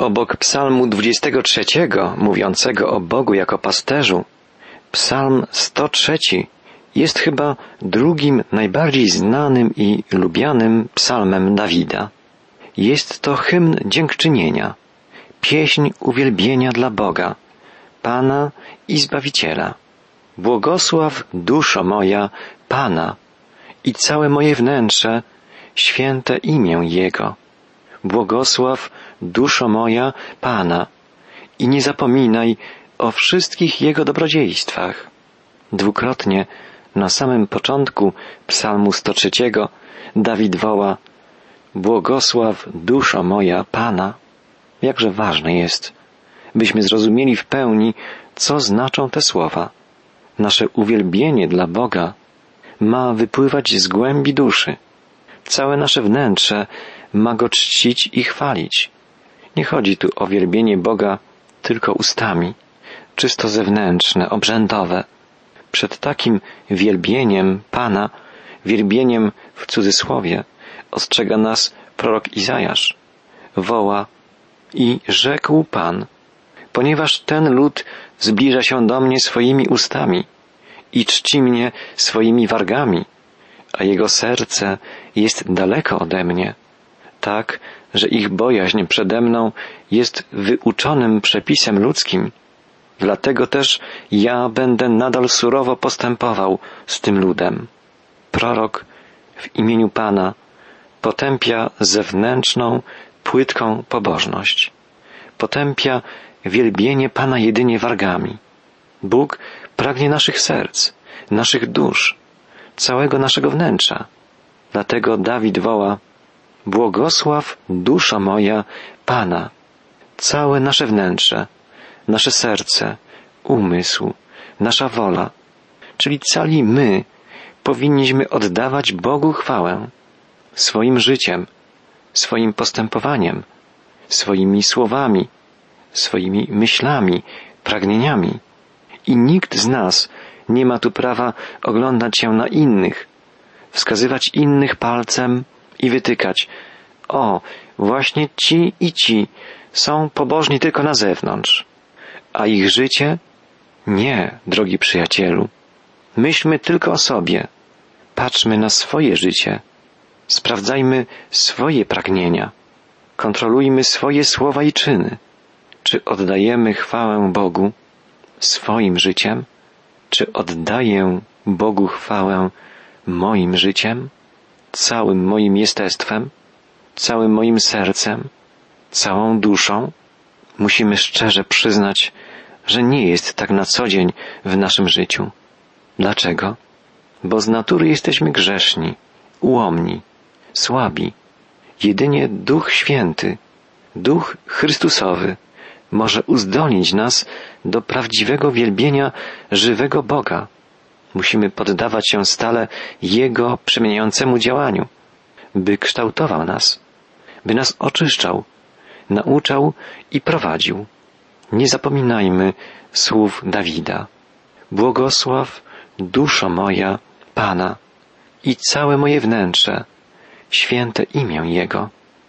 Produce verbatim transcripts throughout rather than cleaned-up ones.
Obok psalmu dwudziestego trzeciego, mówiącego o Bogu jako pasterzu, psalm sto trzeci jest chyba drugim najbardziej znanym i lubianym psalmem Dawida. Jest to hymn dziękczynienia, pieśń uwielbienia dla Boga, Pana i Zbawiciela. Błogosław duszo moja Pana i całe moje wnętrze, święte imię Jego. Błogosław duszo moja Pana i nie zapominaj o wszystkich Jego dobrodziejstwach. Dwukrotnie na samym początku psalmu sto trzeciego Dawid woła: błogosław duszo moja Pana. Jakże ważne jest, byśmy zrozumieli w pełni, co znaczą te słowa. Nasze uwielbienie dla Boga ma wypływać z głębi duszy. Całe nasze wnętrze ma Go czcić i chwalić. Nie chodzi tu o wielbienie Boga tylko ustami, czysto zewnętrzne, obrzędowe. Przed takim wielbieniem Pana, wielbieniem w cudzysłowie, ostrzega nas prorok Izajasz. Woła: i rzekł Pan, ponieważ ten lud zbliża się do mnie swoimi ustami i czci mnie swoimi wargami, a jego serce jest daleko ode mnie, tak, że ich bojaźń przede mną jest wyuczonym przepisem ludzkim. Dlatego też ja będę nadal surowo postępował z tym ludem. Prorok w imieniu Pana potępia zewnętrzną, płytką pobożność. Potępia wielbienie Pana jedynie wargami. Bóg pragnie naszych serc, naszych dusz, całego naszego wnętrza. Dlatego Dawid woła: błogosław duszo moja Pana. Całe nasze wnętrze, nasze serce, umysł, nasza wola, czyli cali my, powinniśmy oddawać Bogu chwałę swoim życiem, swoim postępowaniem, swoimi słowami, swoimi myślami, pragnieniami. I nikt z nas nie ma tu prawa oglądać się na innych, wskazywać innych palcem i wytykać: o, właśnie ci i ci są pobożni tylko na zewnątrz, a ich życie? Nie, drogi przyjacielu. Myślmy tylko o sobie. Patrzmy na swoje życie. Sprawdzajmy swoje pragnienia. Kontrolujmy swoje słowa i czyny. Czy oddajemy chwałę Bogu swoim życiem? Czy oddaję Bogu chwałę moim życiem? Całym moim jestestwem? Całym moim sercem? Całą duszą? Musimy szczerze przyznać, że nie jest tak na co dzień w naszym życiu. Dlaczego? Bo z natury jesteśmy grzeszni, ułomni, słabi. Jedynie Duch Święty, Duch Chrystusowy może uzdolnić nas do prawdziwego wielbienia żywego Boga. Musimy poddawać się stale Jego przemieniającemu działaniu, by kształtował nas, by nas oczyszczał, nauczał i prowadził. Nie zapominajmy słów Dawida: błogosław duszo moja Pana i całe moje wnętrze, święte imię Jego.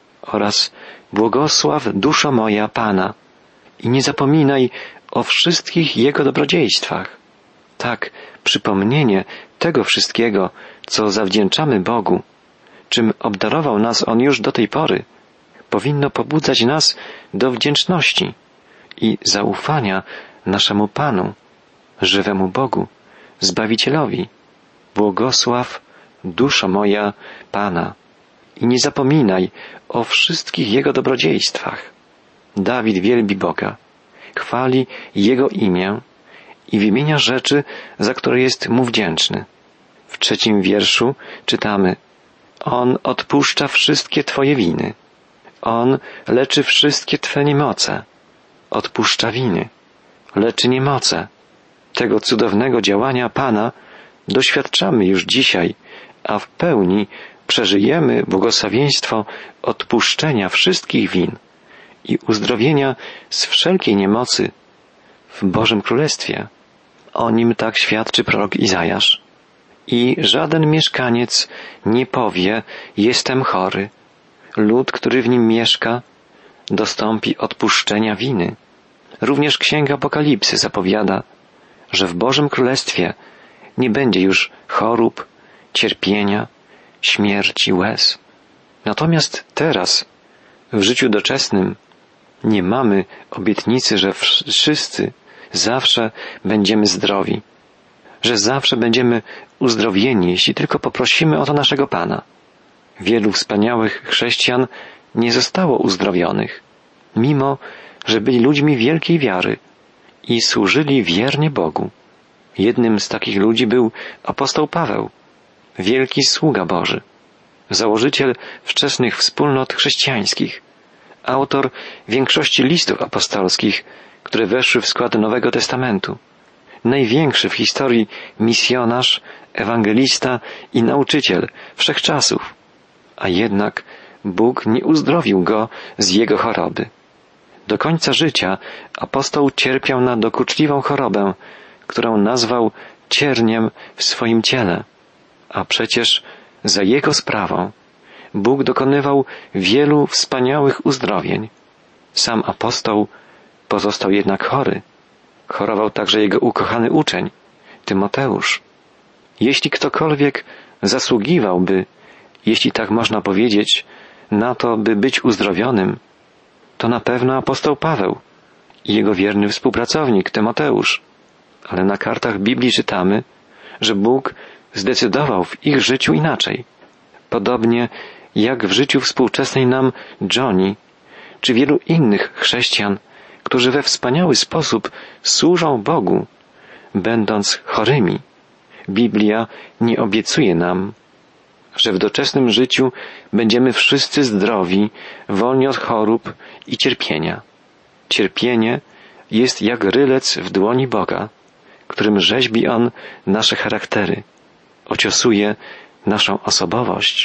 Oraz błogosław duszo moja Pana i nie zapominaj o wszystkich Jego dobrodziejstwach. Tak, przypomnienie tego wszystkiego, co zawdzięczamy Bogu, czym obdarował nas On już do tej pory, powinno pobudzać nas do wdzięczności i zaufania naszemu Panu, żywemu Bogu, Zbawicielowi. Błogosław duszo moja Pana i nie zapominaj o wszystkich Jego dobrodziejstwach. Dawid wielbi Boga, chwali Jego imię i wymienia rzeczy, za które jest Mu wdzięczny. W trzecim wierszu czytamy: On odpuszcza wszystkie Twoje winy. On leczy wszystkie Twe niemoce. Odpuszcza winy, leczy niemoce. Tego cudownego działania Pana doświadczamy już dzisiaj, a w pełni przeżyjemy błogosławieństwo odpuszczenia wszystkich win i uzdrowienia z wszelkiej niemocy w Bożym Królestwie. O nim tak świadczy prorok Izajasz. I żaden mieszkaniec nie powie: jestem chory. Lud, który w nim mieszka, dostąpi odpuszczenia winy. Również Księga Apokalipsy zapowiada, że w Bożym Królestwie nie będzie już chorób, cierpienia, śmierci, łez. Natomiast teraz, w życiu doczesnym, nie mamy obietnicy, że wszyscy zawsze będziemy zdrowi, że zawsze będziemy uzdrowieni, jeśli tylko poprosimy o to naszego Pana. Wielu wspaniałych chrześcijan nie zostało uzdrowionych, mimo że byli ludźmi wielkiej wiary i służyli wiernie Bogu. Jednym z takich ludzi był apostoł Paweł, wielki sługa Boży, założyciel wczesnych wspólnot chrześcijańskich, autor większości listów apostolskich, które weszły w skład Nowego Testamentu, największy w historii misjonarz, ewangelista i nauczyciel wszechczasów, a jednak Bóg nie uzdrowił go z jego choroby. Do końca życia apostoł cierpiał na dokuczliwą chorobę, którą nazwał cierniem w swoim ciele, a przecież za jego sprawą Bóg dokonywał wielu wspaniałych uzdrowień. Sam apostoł pozostał jednak chory. Chorował także jego ukochany uczeń, Tymoteusz. Jeśli ktokolwiek zasługiwałby, jeśli tak można powiedzieć, na to, by być uzdrowionym, to na pewno apostoł Paweł i jego wierny współpracownik Tymoteusz. Ale na kartach Biblii czytamy, że Bóg zdecydował w ich życiu inaczej. Podobnie jak w życiu współczesnej nam Johnny, czy wielu innych chrześcijan, którzy we wspaniały sposób służą Bogu, będąc chorymi. Biblia nie obiecuje nam, że w doczesnym życiu będziemy wszyscy zdrowi, wolni od chorób i cierpienia. Cierpienie jest jak rylec w dłoni Boga, którym rzeźbi On nasze charaktery, ociosuje naszą osobowość.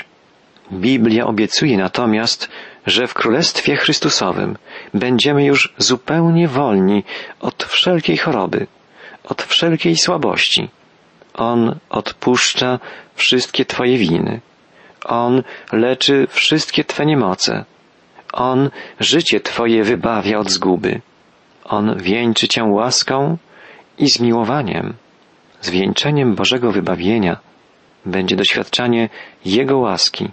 Biblia obiecuje natomiast, że w Królestwie Chrystusowym będziemy już zupełnie wolni od wszelkiej choroby, od wszelkiej słabości. On odpuszcza wszystkie Twoje winy. On leczy wszystkie Twe niemoce. On życie Twoje wybawia od zguby. On wieńczy Cię łaską i zmiłowaniem. Zwieńczeniem Bożego wybawienia będzie doświadczanie Jego łaski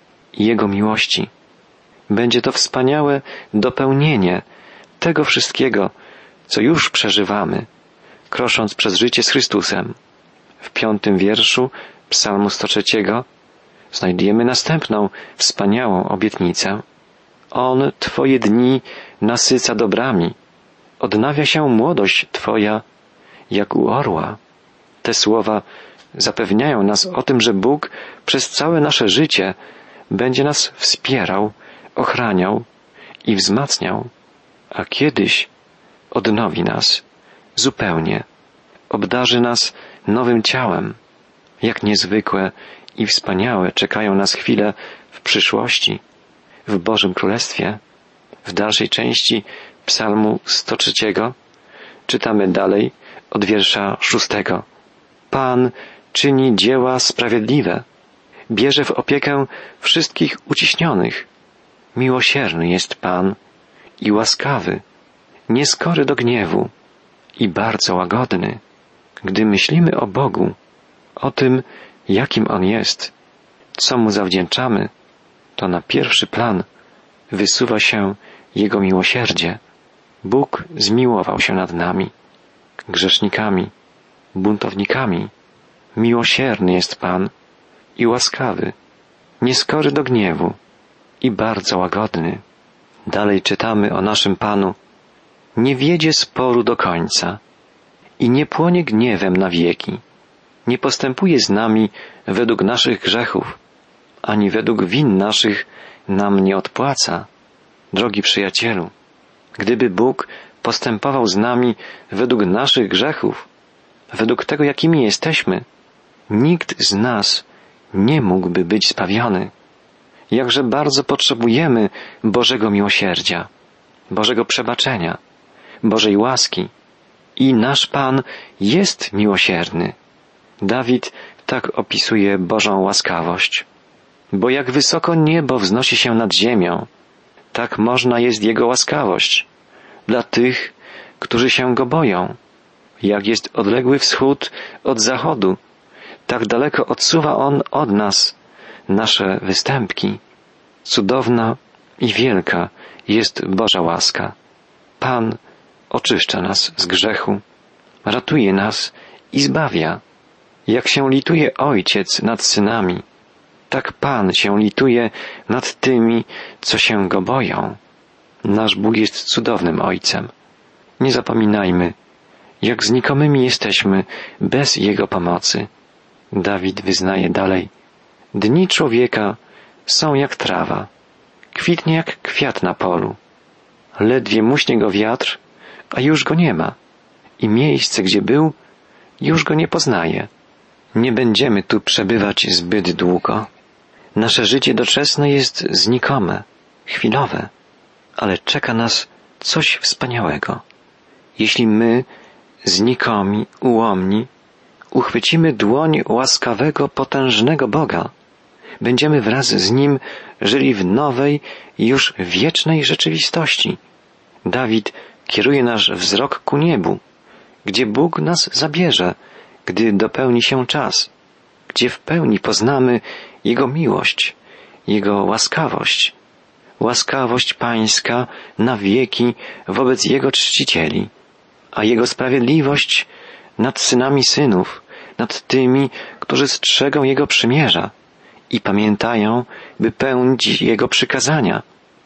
i Jego miłości. Będzie to wspaniałe dopełnienie tego wszystkiego, co już przeżywamy, krosząc przez życie z Chrystusem. W piątym wierszu Psalmu sto trzeciego znajdujemy następną wspaniałą obietnicę. On Twoje dni nasyca dobrami. Odnawia się młodość Twoja jak u orła. Te słowa zapewniają nas o tym, że Bóg przez całe nasze życie będzie nas wspierał, ochraniał i wzmacniał, a kiedyś odnowi nas zupełnie, obdarzy nas nowym ciałem. Jak niezwykłe i wspaniałe czekają nas chwile w przyszłości, w Bożym Królestwie. W dalszej części Psalmu sto trzeciego czytamy dalej od wiersza szóstego. Pan czyni dzieła sprawiedliwe, bierze w opiekę wszystkich uciśnionych. Miłosierny jest Pan i łaskawy, nieskory do gniewu i bardzo łagodny. Gdy myślimy o Bogu, o tym, jakim On jest, co Mu zawdzięczamy, to na pierwszy plan wysuwa się Jego miłosierdzie. Bóg zmiłował się nad nami, grzesznikami, buntownikami. Miłosierny jest Pan i łaskawy, nieskory do gniewu i bardzo łagodny. Dalej czytamy o naszym Panu. Nie wiedzie sporu do końca i nie płonie gniewem na wieki. Nie postępuje z nami według naszych grzechów, ani według win naszych nam nie odpłaca. Drogi przyjacielu, gdyby Bóg postępował z nami według naszych grzechów, według tego, jakimi jesteśmy, nikt z nas nie mógłby być zbawiony. Jakże bardzo potrzebujemy Bożego miłosierdzia, Bożego przebaczenia, Bożej łaski. I nasz Pan jest miłosierny. Dawid tak opisuje Bożą łaskawość. Bo jak wysoko niebo wznosi się nad ziemią, tak można jest Jego łaskawość dla tych, którzy się Go boją. Jak jest odległy wschód od zachodu, tak daleko odsuwa On od nas nasze występki. Cudowna i wielka jest Boża łaska. Pan oczyszcza nas z grzechu, ratuje nas i zbawia. Jak się lituje Ojciec nad synami, tak Pan się lituje nad tymi, co się Go boją. Nasz Bóg jest cudownym Ojcem. Nie zapominajmy, jak znikomymi jesteśmy bez Jego pomocy. Dawid wyznaje dalej: dni człowieka są jak trawa, kwitnie jak kwiat na polu. Ledwie muśnie go wiatr, a już go nie ma. I miejsce, gdzie był, już go nie poznaje. Nie będziemy tu przebywać zbyt długo. Nasze życie doczesne jest znikome, chwilowe, ale czeka nas coś wspaniałego. Jeśli my, znikomi, ułomni, uchwycimy dłoń łaskawego, potężnego Boga, będziemy wraz z Nim żyli w nowej, już wiecznej rzeczywistości. Dawid kieruje nasz wzrok ku niebu, gdzie Bóg nas zabierze, gdy dopełni się czas, gdzie w pełni poznamy Jego miłość, Jego łaskawość, łaskawość Pańska na wieki wobec Jego czcicieli, a Jego sprawiedliwość nad synami synów, nad tymi, którzy strzegą Jego przymierza i pamiętają, by pełnić Jego przykazania.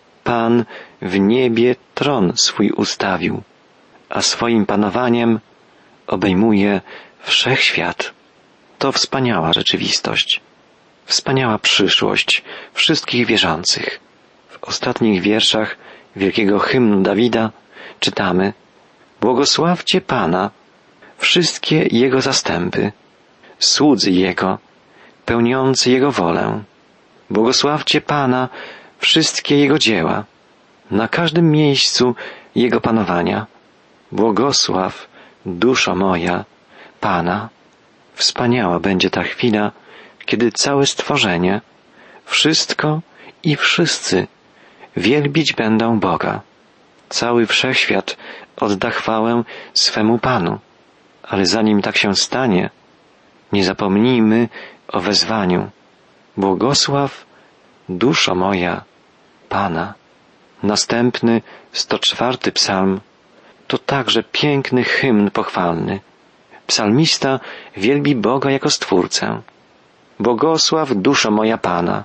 Pan w niebie tron swój ustawił, a swoim panowaniem obejmuje wszechświat. To wspaniała rzeczywistość, wspaniała przyszłość wszystkich wierzących. W ostatnich wierszach wielkiego hymnu Dawida czytamy: błogosławcie Pana, wszystkie Jego zastępy, słudzy Jego, pełniący Jego wolę. Błogosławcie Pana, wszystkie Jego dzieła, na każdym miejscu Jego panowania. Błogosław, duszo moja, Pana. Wspaniała będzie ta chwila, kiedy całe stworzenie, wszystko i wszyscy wielbić będą Boga. Cały wszechświat odda chwałę swemu Panu. Ale zanim tak się stanie, nie zapomnijmy o wezwaniu: błogosław, duszo moja, Pana. Następny, sto czwarty psalm, to także piękny hymn pochwalny. Psalmista wielbi Boga jako Stwórcę. Błogosław, duszo moja Pana.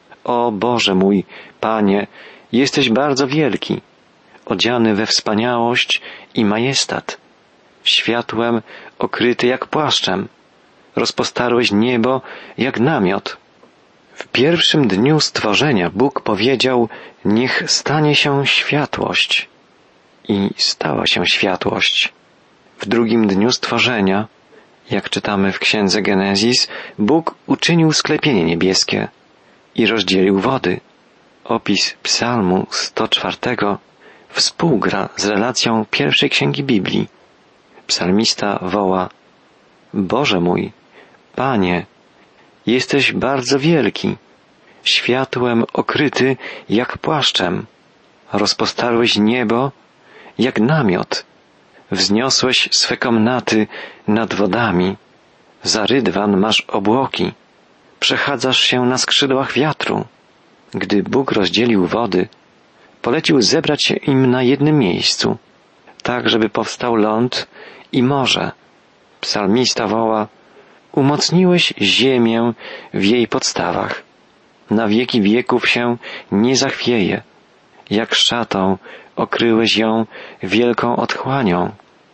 O Boże mój, Panie, jesteś bardzo wielki, odziany we wspaniałość i majestat, światłem okryty jak płaszczem, rozpostarłeś niebo jak namiot. W pierwszym dniu stworzenia Bóg powiedział: niech stanie się światłość. I stała się światłość. W drugim dniu stworzenia, jak czytamy w księdze Genezis, Bóg uczynił sklepienie niebieskie i rozdzielił wody. Opis psalmu sto czwartego współgra z relacją pierwszej księgi Biblii. Psalmista woła: Boże mój, Panie, jesteś bardzo wielki, światłem okryty jak płaszczem, rozpostarłeś niebo jak namiot, wzniosłeś swe komnaty nad wodami, za rydwan masz obłoki, przechadzasz się na skrzydłach wiatru. Gdy Bóg rozdzielił wody, polecił zebrać się im na jednym miejscu, tak żeby powstał ląd i morze. Psalmista woła: umocniłeś ziemię w jej podstawach, na wieki wieków się nie zachwieje, jak szatą okryłeś ją wielką otchłanią.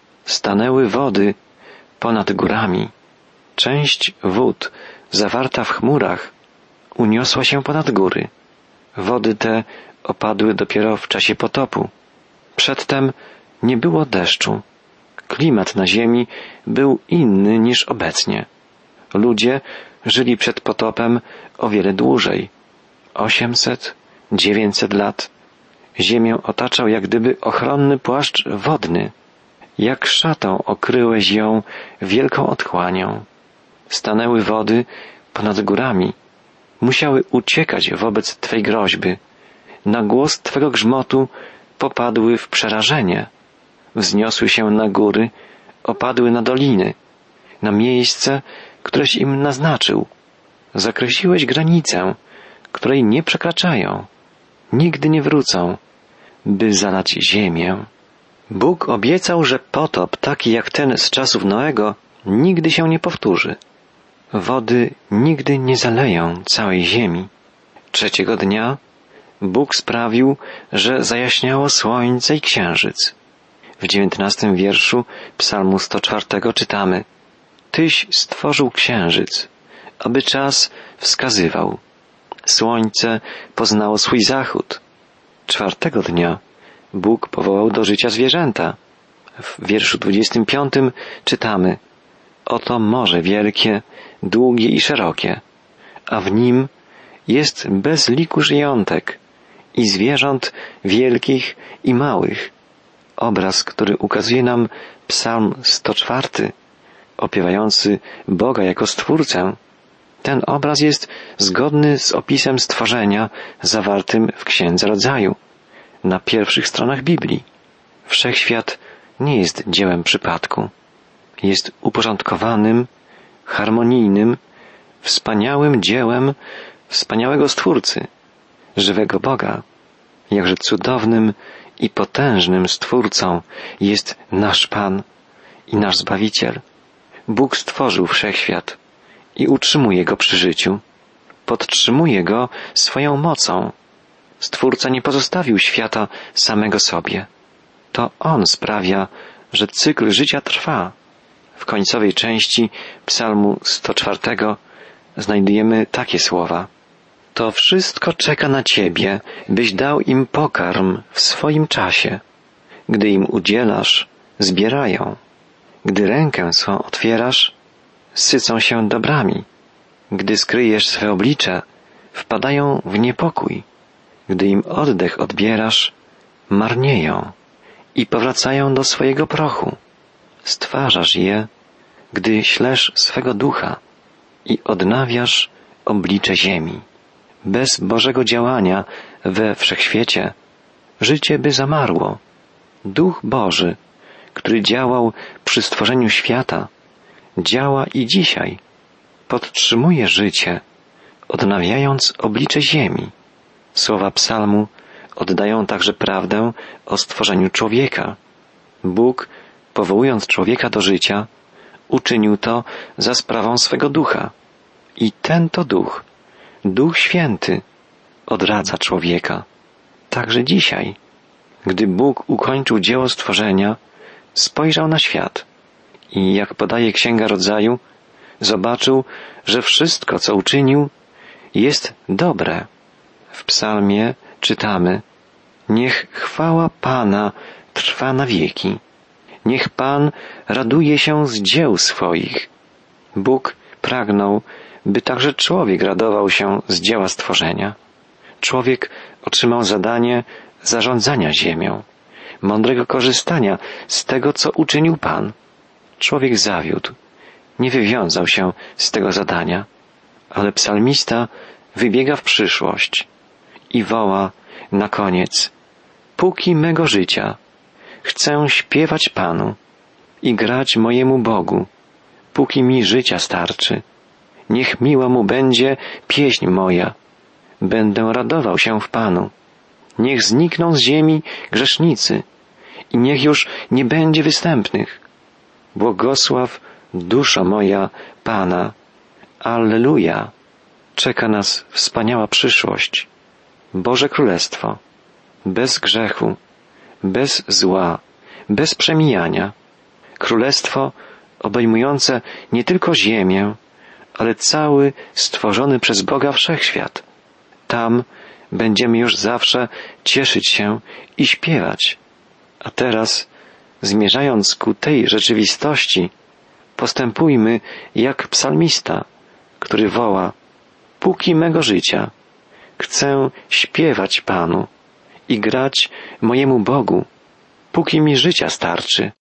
Stanęły wody ponad górami. Część wód zawarta w chmurach uniosła się ponad góry. Wody te opadły dopiero w czasie potopu. Przedtem nie było deszczu. Klimat na ziemi był inny niż obecnie. Ludzie żyli przed potopem o wiele dłużej. Osiemset, dziewięćset lat. Ziemię otaczał jak gdyby ochronny płaszcz wodny. Jak szatą okryłeś ją wielką otchłanią. Stanęły wody ponad górami. Musiały uciekać wobec Twej groźby. na głos Twego grzmotu popadły w przerażenie. Wzniosły się na góry, opadły na doliny, na miejsce, któreś im naznaczył. Zakreśliłeś granicę, której nie przekraczają, nigdy nie wrócą, by zalać ziemię. Bóg obiecał, że potop taki jak ten z czasów Noego nigdy się nie powtórzy. Wody nigdy nie zaleją całej ziemi. Trzeciego dnia Bóg sprawił, że zajaśniało słońce i księżyc. W dziewiętnastym wierszu Psalmu sto czwartego czytamy: Tyś stworzył księżyc, aby czas wskazywał. Słońce poznało swój zachód. Czwartego dnia Bóg powołał do życia zwierzęta. W wierszu dwudziestym piątym czytamy: Oto morze wielkie, długie i szerokie, a w nim jest bez liku żyjątek i zwierząt wielkich i małych. Obraz, który ukazuje nam Psalm sto czwarty, opiewający Boga jako Stwórcę, ten obraz jest zgodny z opisem stworzenia zawartym w Księdze Rodzaju, na pierwszych stronach Biblii. Wszechświat nie jest dziełem przypadku. Jest uporządkowanym, harmonijnym, wspaniałym dziełem wspaniałego Stwórcy, żywego Boga. Jakże cudownym i potężnym Stwórcą jest nasz Pan i nasz Zbawiciel. Bóg stworzył wszechświat i utrzymuje go przy życiu. Podtrzymuje go swoją mocą. Stwórca nie pozostawił świata samego sobie. To On sprawia, że cykl życia trwa. W końcowej części Psalmu sto czwartego znajdujemy takie słowa: To wszystko czeka na Ciebie, byś dał im pokarm w swoim czasie. Gdy im udzielasz, zbierają. Gdy rękę swą otwierasz, sycą się dobrami. Gdy skryjesz swe oblicze, wpadają w niepokój. Gdy im oddech odbierasz, marnieją i powracają do swojego prochu. Stwarzasz je, gdy ślesz swego ducha i odnawiasz oblicze ziemi. Bez Bożego działania we wszechświecie życie by zamarło. Duch Boży, który działał przy stworzeniu świata, działa i dzisiaj. Podtrzymuje życie, odnawiając oblicze ziemi. Słowa psalmu oddają także prawdę o stworzeniu człowieka. Bóg, powołując człowieka do życia, uczynił to za sprawą swego ducha. I ten to duch, Duch Święty, odradza człowieka. Także dzisiaj, gdy Bóg ukończył dzieło stworzenia, spojrzał na świat i, jak podaje Księga Rodzaju, zobaczył, że wszystko, co uczynił, jest dobre. W psalmie czytamy: Niech chwała Pana trwa na wieki. Niech Pan raduje się z dzieł swoich. Bóg pragnął, by także człowiek radował się z dzieła stworzenia. Człowiek otrzymał zadanie zarządzania ziemią, mądrego korzystania z tego, co uczynił Pan. Człowiek zawiódł, nie wywiązał się z tego zadania, ale psalmista wybiega w przyszłość i woła na koniec: Póki mego życia chcę śpiewać Panu i grać mojemu Bogu, póki mi życia starczy. Niech miła Mu będzie pieśń moja. Będę radował się w Panu. Niech znikną z ziemi grzesznicy i niech już nie będzie występnych. Błogosław duszo moja Pana. Alleluja. Czeka nas wspaniała przyszłość. Boże Królestwo. Bez grzechu, bez zła, bez przemijania. Królestwo obejmujące nie tylko ziemię, ale cały stworzony przez Boga wszechświat. Tam będziemy już zawsze cieszyć się i śpiewać. A teraz, zmierzając ku tej rzeczywistości, postępujmy jak psalmista, który woła: Póki mego życia chcę śpiewać Panu i grać mojemu Bogu, póki mi życia starczy.